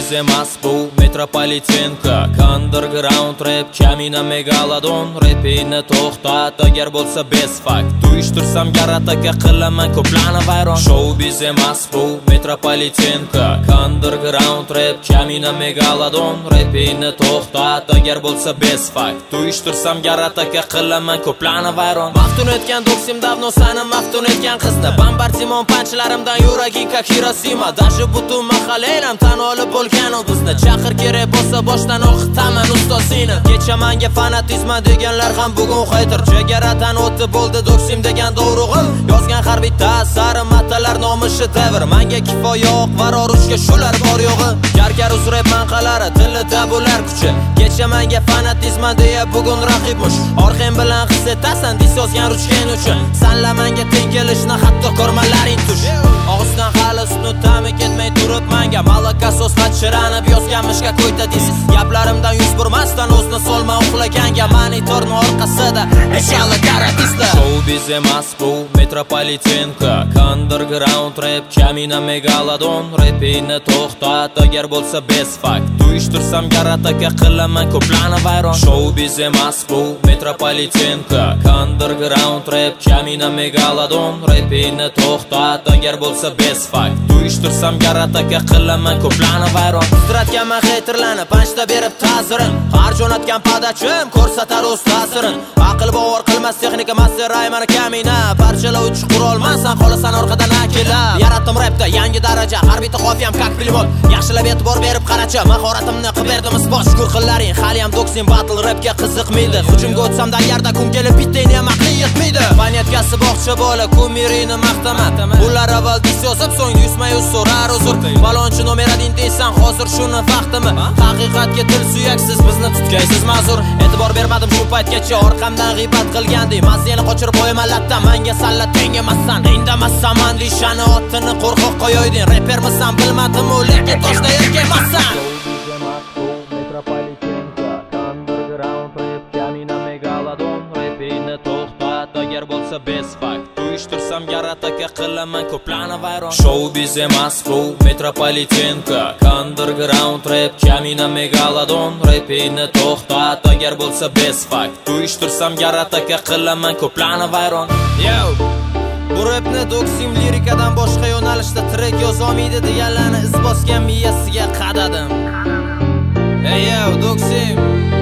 biz emas bu metropolitenka, underground rap, kamina megalodon. Rapini to'xtat agar bo'lsa best fact. Uyushtirsam garataka qilaman ko'plarni vayron. Show biz emas bu metropolitenka, underground rap, kamina megalodon. Rapini to'xtat agar bo'lsa best fact. Uyushtirsam garataka qilaman ko'plarni vayron. Maftun etgan doksim davno sani maftun etgan qizni. Bombardimon panchlarimdan yuraging как Hiroshima. Даже butun mahallayam tan olib bo'lgan u bizni. Chaqir kerak bo'lsa boshdan o'qitaman ustozini. Kecha menga fanatizma deganlar ham bugun hater. Chegaradan o'tib bo'ldi doksim degan do'rug'im. Yozgan har bitta asari matalar nomi shedevr. Menga kifoya yo'q varor uchga shular bor yo'g'i. Gargar uzrab manqalari tilida bo'lar kuchi. Kecha menga fanatizma deya bugun raqibmush. Orqang bilan his etasan dis yozgan ruchkan uchun. Sanla menga teng kelishni hatto ko'rmalaring tush. Og'izdan hali sutni ta'mi ketmay turib menga malaka so'z chiranib yozganmishga qo'yta dis. Gaplarimdan yuz burmasdan o'zni solma uxlaganga monitorni orqasida inshallah garatista. Show biz emas bu metropolitenka, underground rap, kamina megalodon. Rapini to'xtat agar bo'lsa best fact. Uyushtirsam garataka qilaman ko'plarni vayron. Show biz emas bu metropolitenka, underground rap, kamina megalodon. Rapini to'xtat agar bo'lsa best fact. Uyushtirsam garataka qilaman ko'plarni vayron. Stratganman haterlarni panchda berib ta'zirin. Har jo'natgan padachim ko'rsatar o'z ta'sirin. Aql bovar qilmas texnika master Rayman kamina. Parchalovchi qurolmansan qolasan orqadan akila. Yaratdim rapda yangi daraja, har bitta qofiyam как pulemyot. Yaxshilab e'tibor berib qaracha, mahoratimni qilib berdim isbot. Shukr qillaring, hali ham doksim battle rapga qiziqmaydi. Hujumga o'tsam-da agarda kun kelib bittayni ham aqli yetmaydi. Paniyatkasi boqcha bola kumirini maqtama. Ular avval dis yozib so'ng yuzma-yuz so'rar uzr. Balonchi nomeradin deysan hozir shuni vaqtimi? Haqiqatga til suyaksiz bizni tutkaysiz ma'zur. E'tibor bermadim shu paytgacha, orqamdan g'iybat qilgandi. Maziyani qochirib qo'yaman latda, menga salla teng emassan. Indamassan man dishani otini qo'rqoq qo'yoyding. Repermisan bilmadim u lekin toshda erkakmassan. Metropolitenka, underground rap, kamina megalodon. Rapini to'xtat agar bo'lsa best fact. Uyushtirsam garataka qilaman ko'plarni vayron. Show biz emas bu metropolitenka, underground rap, kamina megalodon. Rapini to'xtat agar bo'lsa best fact. Uyushtirsam garataka qilaman ko'plarni vayron. Yo, bu rapni doksim lirikadan boshqa yo'nalishda track yozolmaydi deganlarni iz bosgan miyasiga qadadim. Hey yo, doksim